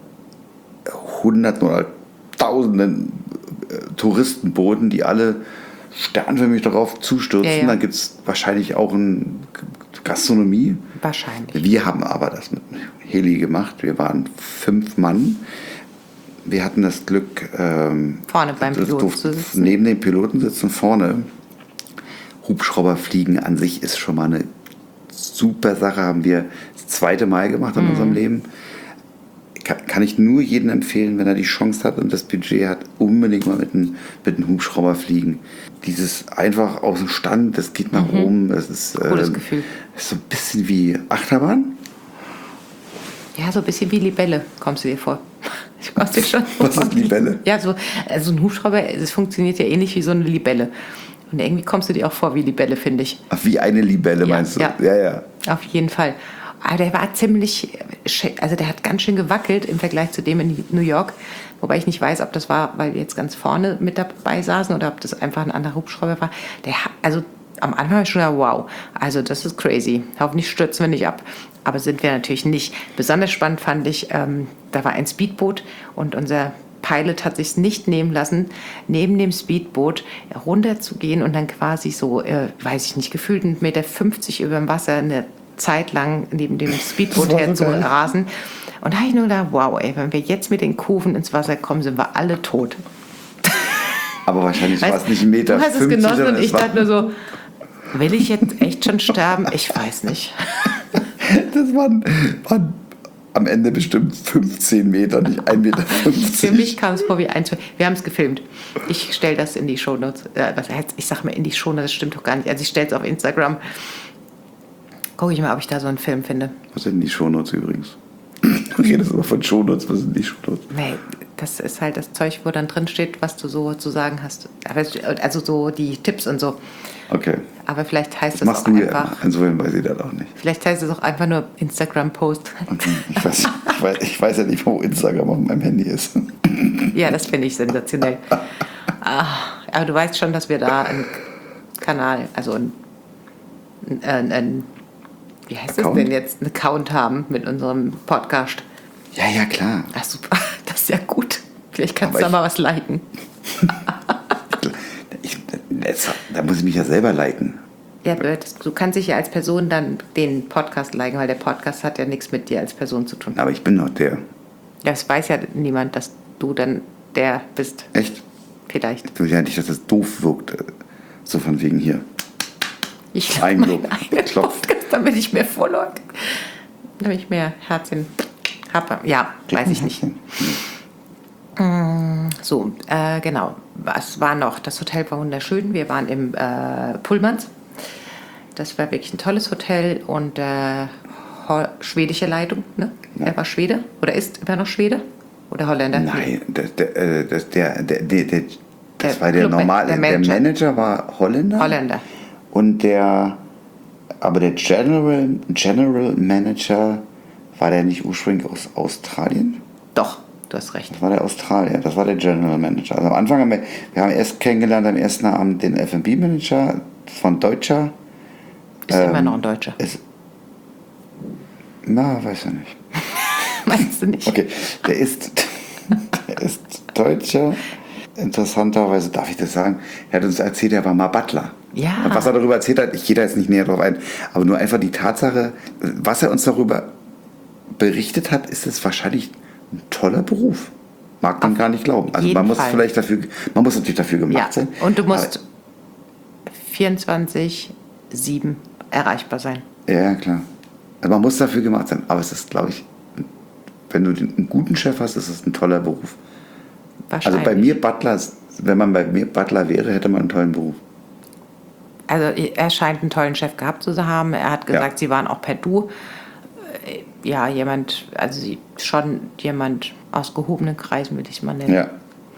Hunderten oder Tausenden Touristenbooten, die alle sternförmig darauf zustürzen. Ja, ja. Dann gibt es wahrscheinlich auch eine Gastronomie. Wahrscheinlich. Wir haben aber das mit Heli gemacht. Wir waren 5 Mann. Wir hatten das Glück, Vorne beim Piloten zu sitzen. Neben dem Piloten sitzen, vorne. Hubschrauberfliegen an sich ist schon mal eine super Sache. Haben wir das 2. Mal gemacht in unserem Leben. Kann ich nur jedem empfehlen, wenn er die Chance hat und das Budget hat, unbedingt mal mit einem Hubschrauber fliegen. Dieses einfach aus dem Stand, das geht nach oben. Das ist Cooles Gefühl. ist so ein bisschen wie Achterbahn. Ja, so ein bisschen wie Libelle, kommst du dir vor. Ich kommst dir schon Was ist Libelle? Ja, so, also ein Hubschrauber, das funktioniert ja ähnlich wie so eine Libelle. Und irgendwie kommst du dir auch vor wie Libelle, finde ich. Ach, wie eine Libelle, Ja, meinst du? ja. Ja. Auf jeden Fall. Aber der war ziemlich, also der hat ganz schön gewackelt im Vergleich zu dem in New York. Wobei ich nicht weiß, ob das war, weil wir jetzt ganz vorne mit dabei saßen oder ob das einfach ein anderer Hubschrauber war. Also am Anfang habe ich schon gedacht, wow, also das ist crazy. Hoffentlich stürzen wir nicht ab. Aber sind wir natürlich nicht. Besonders spannend fand ich, da war ein Speedboot und unser Pilot hat sich nicht nehmen lassen, neben dem Speedboot runterzugehen und dann quasi so, weiß ich nicht, gefühlt 1,50 Meter über dem Wasser eine Zeit lang neben dem Speedboot herzurasen. Und da habe ich nur gedacht, wow, ey, wenn wir jetzt mit den Kufen ins Wasser kommen, sind wir alle tot. Aber wahrscheinlich war es nicht 1,50 Meter. Du hast es genossen und ich dachte nur so, will ich jetzt echt schon sterben? Ich weiß nicht. Das waren am Ende bestimmt 15 Meter, nicht 1,50 Meter. Für mich kam es vor wie wir haben es gefilmt. Ich stelle das in die Shownotes. Ich sage mal in die Shownotes, das stimmt doch gar nicht. Also ich stelle es auf Instagram. Gucke ich mal, ob ich da so einen Film finde. Was sind die Shownotes übrigens? Du redest immer von Shownotes, was sind die Shownotes? Nee, das ist halt das Zeug, wo dann drin steht, was du so zu sagen hast. Also so die Tipps und so. Okay. Aber vielleicht heißt Das es auch machst du ja einfach... immer. Insofern weiß ich das auch nicht. Vielleicht heißt es auch einfach nur Instagram-Post. Okay. Ich weiß ja nicht, wo Instagram auf meinem Handy ist. Ja, das finde ich sensationell. Aber du weißt schon, dass wir da einen Kanal, also ein wie heißt das denn jetzt, einen Account haben mit unserem Podcast. Ja, klar. Ach super, das ist ja gut. Vielleicht kannst du da mal was liken. Da muss ich mich ja selber liken. Ja, du kannst dich ja als Person dann den Podcast liken, weil der Podcast hat ja nichts mit dir als Person zu tun. Aber ich bin noch der. Ja, es weiß ja niemand, dass du dann der bist. Echt? Vielleicht. Ich will ja nicht, dass das doof wirkt. So von wegen hier. Ich glaube, Einlob, mein Klopf. Podcast, damit ich mehr Follower, damit ich mehr Herzchen habe. Ja, weiß ich nicht. So, genau. Was war noch? Das Hotel war wunderschön. Wir waren im Pullmans. Das war wirklich ein tolles Hotel und schwedische Leitung. Ne? Ja. Er war Schwede oder ist immer noch Schwede oder Holländer? Nein, das war der Club- normale. der Der Manager. Manager war Holländer. Holländer. Und der General Manager, war der nicht ursprünglich aus Australien? Doch, du hast recht. Das war der Australier, das war der General Manager. Also am Anfang haben wir haben erst kennengelernt am ersten Abend den F&B Manager von Deutscher. Ist immer noch ein Deutscher. Weiß ich nicht. Meinst du nicht? Okay, der ist Deutscher. Interessanterweise, darf ich das sagen, er hat uns erzählt, er war mal Butler. Ja. Und was er darüber erzählt hat, ich gehe da jetzt nicht näher drauf ein, aber nur einfach die Tatsache, was er uns darüber berichtet hat, ist es wahrscheinlich ein toller Beruf. Mag man gar nicht glauben. Also man muss natürlich dafür gemacht sein. Und du musst 24/7 erreichbar sein. Ja, klar. Also man muss dafür gemacht sein. Aber es ist, glaube ich, wenn du einen guten Chef hast, ist es ein toller Beruf. Also bei mir Butler, wenn man bei mir Butler wäre, hätte man einen tollen Beruf. Also er scheint einen tollen Chef gehabt zu haben. Er hat gesagt, sie waren auch per Du. Ja, schon jemand aus gehobenen Kreisen, würde ich mal nennen. Ja.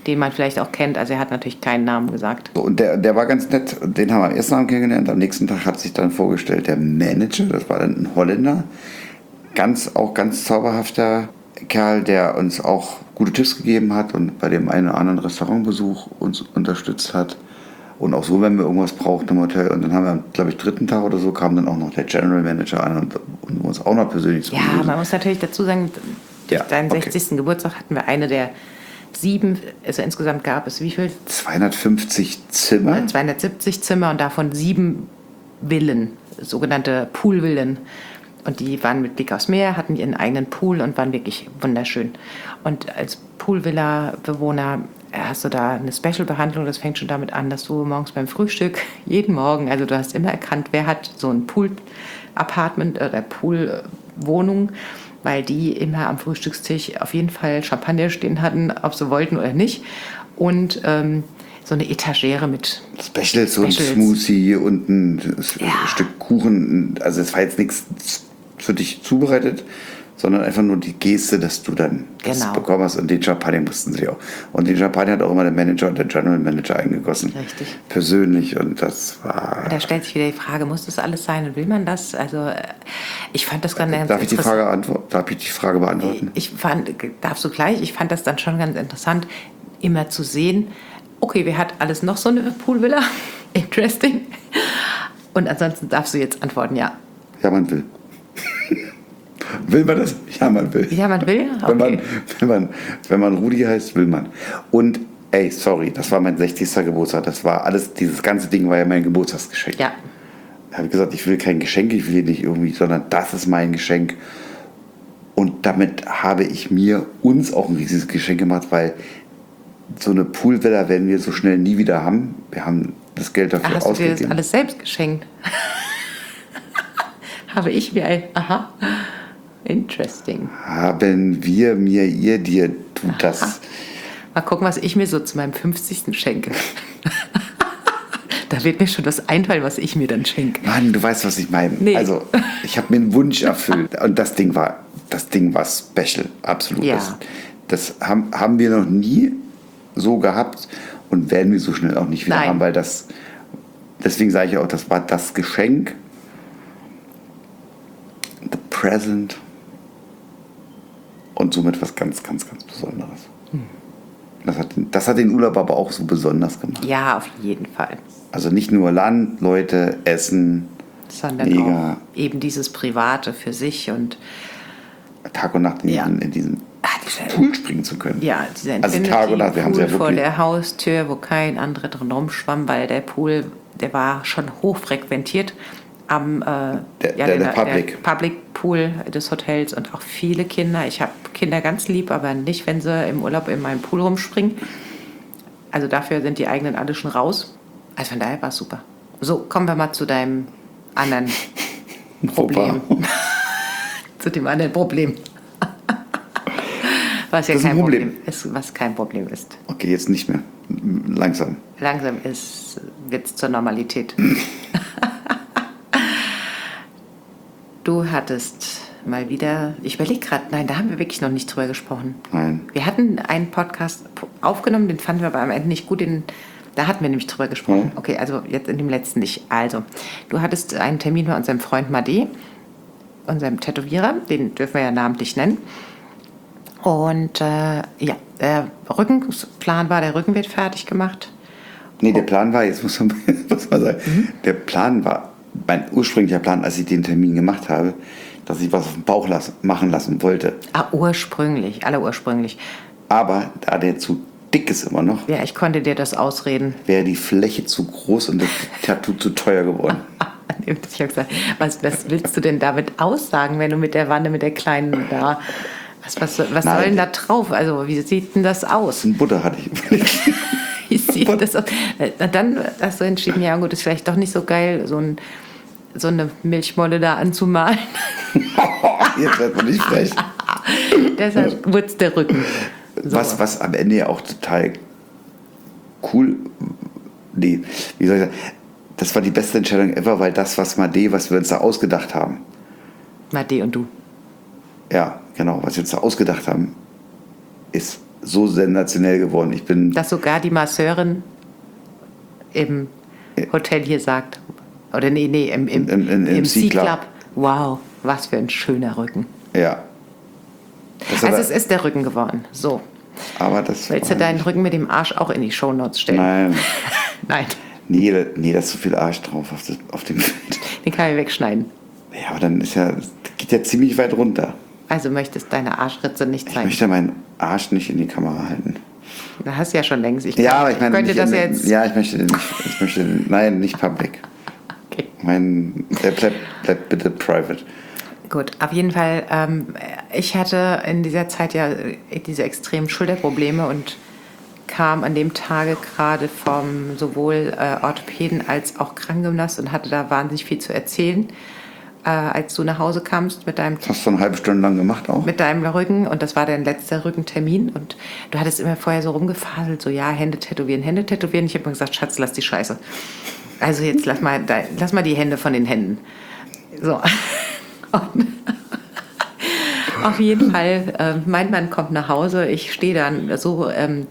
den man vielleicht auch kennt. Also er hat natürlich keinen Namen gesagt. So, und der war ganz nett. Den haben wir am ersten Abend kennengelernt. Am nächsten Tag hat sich dann vorgestellt der Manager. Das war dann ein Holländer. Ganz zauberhafter Kerl, der uns auch gute Tipps gegeben hat und bei dem einen oder anderen Restaurantbesuch uns unterstützt hat. Und auch so, wenn wir irgendwas brauchten im Hotel. Und dann haben wir, glaube ich, dritten Tag oder so, kam dann auch noch der General Manager an und uns auch noch persönlich zu begrüßen. Ja, man muss natürlich dazu sagen, Ja, deinen okay. 60. Geburtstag hatten wir eine der 7, also insgesamt gab es wie viel? 250 Zimmer. 270 Zimmer und davon 7 Villen, sogenannte Poolvillen. Und die waren mit Blick aufs Meer, hatten ihren eigenen Pool und waren wirklich wunderschön. Und als Poolvilla-Bewohner hast du da eine Special-Behandlung. Das fängt schon damit an, dass du morgens beim Frühstück, jeden Morgen, also du hast immer erkannt, wer hat so ein Pool-Apartment oder Pool-Wohnung, weil die immer am Frühstückstisch auf jeden Fall Champagner stehen hatten, ob sie wollten oder nicht. Und so eine Etagere mit Specials und Smoothie und ein Stück Kuchen. Also es war jetzt nichts für dich zubereitet, sondern einfach nur die Geste, dass du dann das bekommen hast. Und den Champagner mussten sie auch. Und den Champagner hat auch immer der Manager und der General Manager eingegossen. Richtig. Persönlich. Und das war... Da stellt sich wieder die Frage, muss das alles sein und will man das? Also ich fand das ganz Darf ich die Frage beantworten? Darfst du gleich? Ich fand das dann schon ganz interessant, immer zu sehen, okay, wer hat alles noch so eine Poolvilla? Interesting. Und ansonsten darfst du jetzt antworten, ja. Ja, man will. Will man das? Ja, man will. Ja, man will? Okay. Wenn man Rudi heißt, will man. Und, ey, sorry, das war mein 60. Geburtstag. Das war alles, dieses ganze Ding war ja mein Geburtstagsgeschenk. Ja. Ich habe gesagt, ich will kein Geschenk, ich will hier nicht irgendwie, sondern das ist mein Geschenk. Und damit habe ich uns auch ein riesiges Geschenk gemacht, weil so eine Poolvilla werden wir so schnell nie wieder haben. Wir haben das Geld dafür ausgegeben. Hast du dir das alles selbst geschenkt? Habe ich mir ein... Aha. Interesting. Haben wir dir, du das... Mal gucken, was ich mir so zu meinem 50. schenke. Da wird mir schon was einfallen, was ich mir dann schenke. Mann, du weißt, was ich meine. Nee. Also, ich habe mir einen Wunsch erfüllt. Und das Ding war special. Absolut. Ja. Das haben wir noch nie so gehabt und werden wir so schnell auch nicht wieder haben, weil deswegen sage ich auch, das war das Geschenk, the present und somit was ganz, ganz, ganz Besonderes. Das hat den Urlaub aber auch so besonders gemacht. Ja, auf jeden Fall. Also nicht nur Land, Leute, Essen, sondern auch eben dieses Private für sich und Tag und Nacht in diesem Pool springen zu können. Ja, dieser also Tag und Nacht, wir haben Pool ja vor der Haustür, wo kein anderer drin rumschwamm, weil der Pool, der war schon hochfrequentiert am der Public Pool des Hotels und auch viele Kinder. Ich habe Kinder ganz lieb, aber nicht, wenn sie im Urlaub in meinem Pool rumspringen. Also dafür sind die eigenen alle schon raus. Also von daher war es super. So, kommen wir mal zu deinem anderen Problem. Zu dem anderen Problem. Was ja kein Problem ist, was kein Problem ist. Okay, jetzt nicht mehr. Langsam. Langsam wird es zur Normalität. Du hattest mal wieder, ich überlege gerade, nein, da haben wir wirklich noch nicht drüber gesprochen. Nein. Wir hatten einen Podcast aufgenommen, den fanden wir aber am Ende nicht gut, da hatten wir nämlich drüber gesprochen. Okay, also jetzt in dem letzten nicht. Also, du hattest einen Termin bei unserem Freund Made, unserem Tätowierer, den dürfen wir ja namentlich nennen. Und der Rückenplan war, der Rücken wird fertig gemacht. Nee, der Plan war, jetzt muss man sagen, der Plan war, mein ursprünglicher Plan, als ich den Termin gemacht habe, dass ich was auf dem Bauch machen lassen wollte. Ursprünglich, allerursprünglich. Aber da der zu dick ist immer noch. Ja, ich konnte dir das ausreden. Wäre die Fläche zu groß und das Tattoo zu teuer geworden. Ich habe gesagt, was willst du denn damit aussagen, wenn du mit der Wanne, mit der kleinen da... Was soll denn da drauf? Also, wie sieht denn das aus? Ein Butter hatte ich überlegt. Wie sieht das aus? Dann hast du entschieden, ja gut, ist vielleicht doch nicht so geil, so eine Milchmolle da anzumalen. Jetzt wird man nicht frech. Deshalb wurde es der Rücken. So. Was am Ende ja auch total cool... Nee, wie soll ich sagen? Das war die beste Entscheidung ever, weil das, was wir uns da ausgedacht haben... Made und du. Ja, genau, was wir uns da ausgedacht haben, ist so sensationell geworden. Ich bin Dass sogar die Masseurin im Hotel hier sagt, oder nee, im C-Club. Wow, was für ein schöner Rücken. ja. Das Also aber- es ist der Rücken geworden. So. aber das Willst du war- deinen Rücken mit dem Arsch auch in die Shownotes stellen? Nein. Nein. Nee, da ist so viel Arsch drauf auf dem Bild. Den kann ich wegschneiden. Ja, aber dann geht ja ziemlich weit runter. Also möchtest deine Arschritze nicht Ich zeigen. möchte meinen Arsch nicht in die Kamera halten. Da hast du ja schon längst. Ja, aber ich meine, könnte nicht das in- jetzt. Ja, ich möchte nein, nicht public. Okay. Bleibt bitte private. Gut, auf jeden Fall. Ich hatte in dieser Zeit ja diese extremen Schulterprobleme und kam an dem Tage gerade vom sowohl Orthopäden als auch Krankengymnast und hatte da wahnsinnig viel zu erzählen, als du nach Hause kamst mit deinem Das hast du eine halbe Stunde lang gemacht auch? mit deinem Rücken und das war dein letzter Rückentermin und du hattest immer vorher so rumgefaselt, so ja, Hände tätowieren. Ich habe mir gesagt, Schatz, lass die Scheiße. Also jetzt lass mal die Hände von den Händen. So. Und auf jeden Fall, mein Mann kommt nach Hause, ich stehe dann so,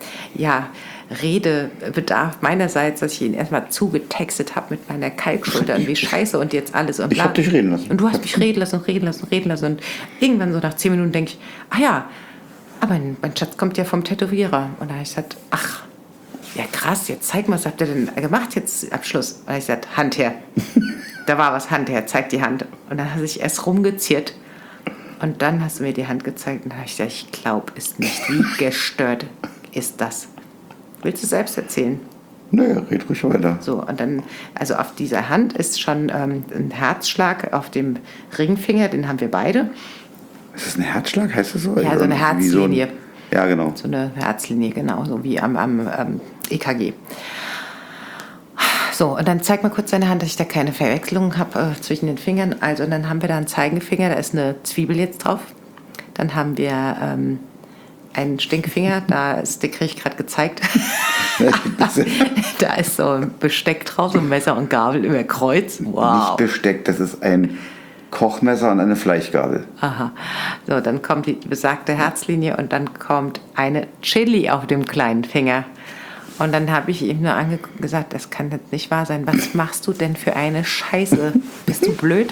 Redebedarf meinerseits, dass ich ihn erstmal zugetextet habe mit meiner Kalkschulter und wie scheiße und jetzt alles und Ich hab dich reden lassen. Und du hast mich reden lassen und irgendwann so nach 10 Minuten denke ich, ah ja, aber mein Schatz kommt ja vom Tätowierer. Und da habe ich gesagt, ach, ja krass, jetzt zeig mal, was habt ihr denn gemacht jetzt am Schluss? Und da habe ich gesagt, Hand her. Da war was, Hand her, zeig die Hand. Und dann hat sich erst rumgeziert. Und dann hast du mir die Hand gezeigt und da habe ich gesagt, ich glaube es nicht. Wie gestört ist das? Willst du selbst erzählen? Naja, red ruhig weiter. So, und dann, also auf dieser Hand ist schon ein Herzschlag auf dem Ringfinger, den haben wir beide. Ist das ein Herzschlag, heißt das so? Ja, so eine Wie so Herzlinie. Ja, genau. So eine Herzlinie, genau, so wie am EKG. So, und dann zeig mal kurz deine Hand, dass ich da keine Verwechslung habe zwischen den Fingern. Also, und dann haben wir da einen Zeigefinger, da ist eine Zwiebel jetzt drauf. Dann haben wir einen Stinkefinger, den kriege ich gerade gezeigt. Da ist so ein Besteck drauf, so ein Messer und Gabel über Kreuz. Wow. Nicht Besteck, das ist ein Kochmesser und eine Fleischgabel. Aha. So, dann kommt die besagte Herzlinie und dann kommt eine Chili auf dem kleinen Finger. Und dann habe ich ihm nur gesagt, das kann jetzt nicht wahr sein. Was machst du denn für eine Scheiße? Bist du blöd?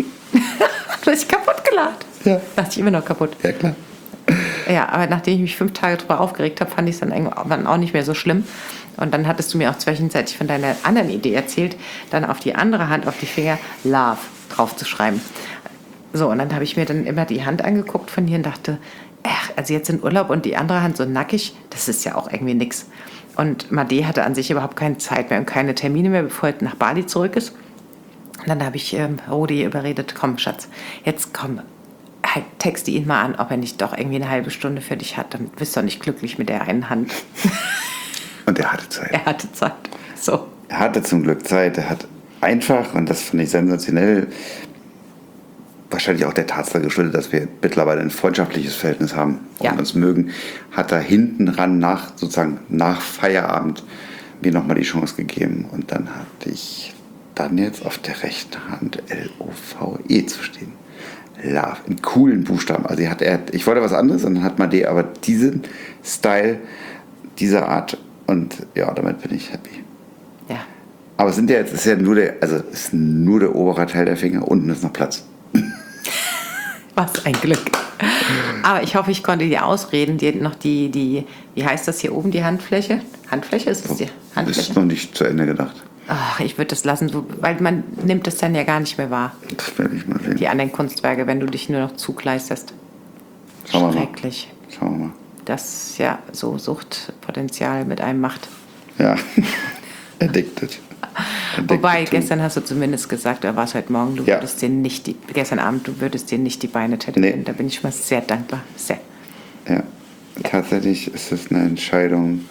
Du hast dich kaputt gelacht. Ja. Dachte ich immer noch kaputt. Ja, klar. Ja, aber nachdem ich mich 5 Tage darüber aufgeregt habe, fand ich es dann irgendwann auch nicht mehr so schlimm. Und dann hattest du mir auch zwischenzeitlich von deiner anderen Idee erzählt, dann auf die andere Hand, auf die Finger, Love drauf zu schreiben. So, und dann habe ich mir dann immer die Hand angeguckt von dir und dachte, also jetzt in Urlaub und die andere Hand so nackig, das ist ja auch irgendwie nix. Und Made hatte an sich überhaupt keine Zeit mehr und keine Termine mehr, bevor er nach Bali zurück ist. Und dann habe ich Rudi überredet, komm Schatz, jetzt komm, halt texte ihn mal an, ob er nicht doch irgendwie eine halbe Stunde für dich hat. Dann bist du doch nicht glücklich mit der einen Hand. Und er hatte Zeit. Er hatte Zeit. So. Er hatte zum Glück Zeit. Er hat einfach, und das fand ich sensationell, wahrscheinlich auch der Tatsache geschuldet, dass wir mittlerweile ein freundschaftliches Verhältnis haben und Ja. uns mögen, hat er hinten ran nach Feierabend mir nochmal die Chance gegeben. Und dann hatte ich dann jetzt auf der rechten Hand Love zu stehen. Love, in coolen Buchstaben. Also ich wollte was anderes und dann hat Made aber diesen Style, diese Art und ja, damit bin ich happy. Ja. Aber es ist ja nur der obere Teil der Finger, unten ist noch Platz. Was ein Glück. Aber ich hoffe, ich konnte dir ausreden, dir noch wie heißt das hier oben, die Handfläche? Handfläche ist es die Handfläche? Ist noch nicht zu Ende gedacht. Ach, ich würde das lassen, weil man nimmt es dann ja gar nicht mehr wahr. Das werde ich mal sehen. Die anderen Kunstwerke, wenn du dich nur noch zugleisterst. Schauen wir mal. Schrecklich. Schauen wir mal. Das ja so Suchtpotenzial mit einem macht. Ja, addicted. Wobei, gestern hast du zumindest gesagt, oder war es heute Morgen, Ja. gestern Abend, du würdest dir nicht die Beine tätowieren. Nee. Da bin ich mal sehr dankbar. Sehr. Ja, tatsächlich ist es eine Entscheidung.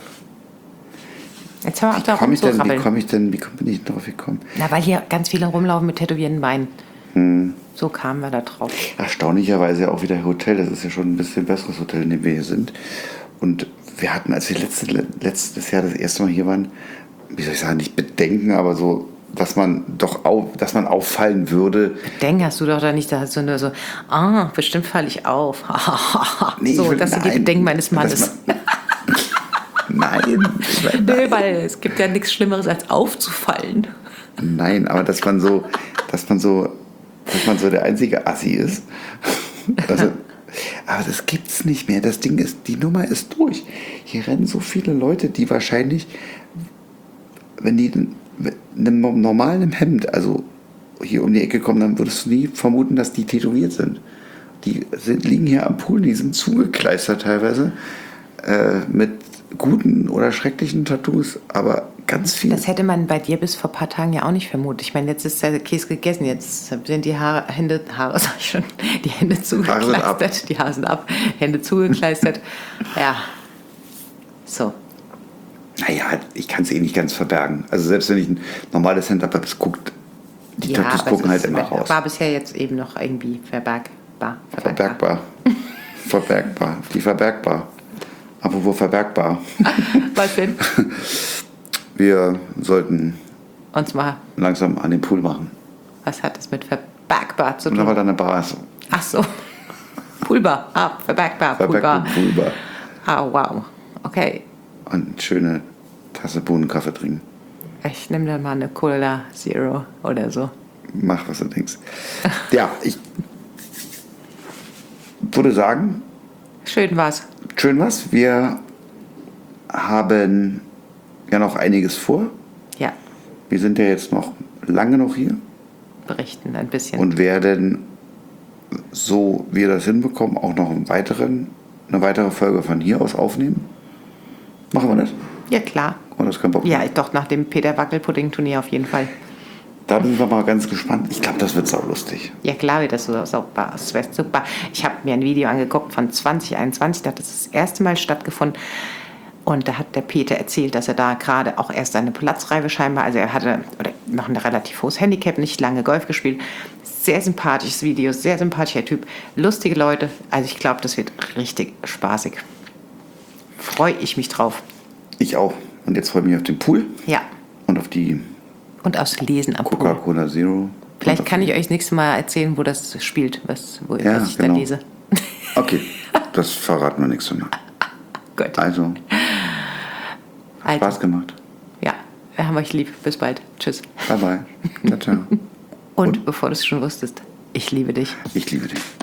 Jetzt haben wir auch Wie da bin rumzurabbeln. ich drauf gekommen? Na, weil hier ganz viele rumlaufen mit tätowierten Beinen. Hm. So kamen wir da drauf. Erstaunlicherweise auch wieder Hotel. Das ist ja schon ein bisschen besseres Hotel, in dem wir hier sind. Und wir hatten, als wir letztes Jahr das erste Mal hier waren, wie soll ich sagen, nicht Bedenken, aber so, dass man auffallen würde. Bedenken hast du doch da nicht, da hast du nur so, bestimmt falle ich auf. Nee, so, das sind die nein, Bedenken meines Mannes. Nein. Nö, weil es gibt ja nichts Schlimmeres als aufzufallen. Nein, aber dass man so der einzige Assi ist. Also, aber das gibt's nicht mehr. Das Ding ist, die Nummer ist durch. Hier rennen so viele Leute, die wahrscheinlich, wenn die in einem normalen Hemd, also hier um die Ecke kommen, dann würdest du nie vermuten, dass die tätowiert sind. Die liegen hier am Pool, die sind zugekleistert teilweise mit guten oder schrecklichen Tattoos, aber ganz viel. Das hätte man bei dir bis vor ein paar Tagen ja auch nicht vermutet. Ich meine, jetzt ist der Käse gegessen, jetzt sind die Hände zugekleistert. Die Haare sind ab, Hände zugekleistert. Ja, so. Naja, ich kann es eh nicht ganz verbergen. Also selbst wenn ich ein normales Hemd habe, die Tattoos gucken halt immer raus. War bisher jetzt eben noch irgendwie verbergbar. Die verbergbar. Apropos verbergbar. Was denn? Wir sollten uns mal langsam an den Pool machen. Was hat das mit verbergbar zu tun? Und da war dann eine Bar. So. Ach so. Poolbar. Verbergbar. Poolbar. Ah, wow. Okay. Und eine schöne Tasse Bohnenkaffee trinken. Ich nehme dann mal eine Cola Zero oder so. Mach, was du denkst. Ja, ich würde sagen... Schön war's. Wir haben ja noch einiges vor. Ja. Wir sind ja jetzt noch lange noch hier. Berichten ein bisschen. Und werden, so wir das hinbekommen, auch noch eine weitere Folge von hier aus aufnehmen. Machen wir das? Ja, klar. Und das kein Problem. Ja, doch nach dem Peter Wackel-Pudding-Turnier auf jeden Fall. Da sind wir mal ganz gespannt. Ich glaube, das wird saulustig. Ja, klar wird das super. Das wäre super. Ich habe mir ein Video angeguckt von 2021, da hat das erste Mal stattgefunden. Und da hat der Peter erzählt, dass er da gerade auch erst seine Platzreife scheinbar, also er hatte noch ein relativ hohes Handicap, nicht lange Golf gespielt. Sehr sympathisches Video, sehr sympathischer Typ, lustige Leute. Also ich glaube, das wird richtig spaßig. Freue ich mich drauf. Ich auch. Und jetzt freue ich mich auf den Pool. Ja. Und auf die... Und aufs Lesen am Pool. Coca-Cola Zero. Vielleicht kann ich euch das nächste Mal erzählen, wo das spielt, was ich da lese. Okay, das verraten wir nächstes Mal. Gut. Also, Spaß gemacht. Ja, wir haben euch lieb. Bis bald. Tschüss. Bye, bye. Ciao, ciao. Und bevor du es schon wusstest, ich liebe dich. Ich liebe dich.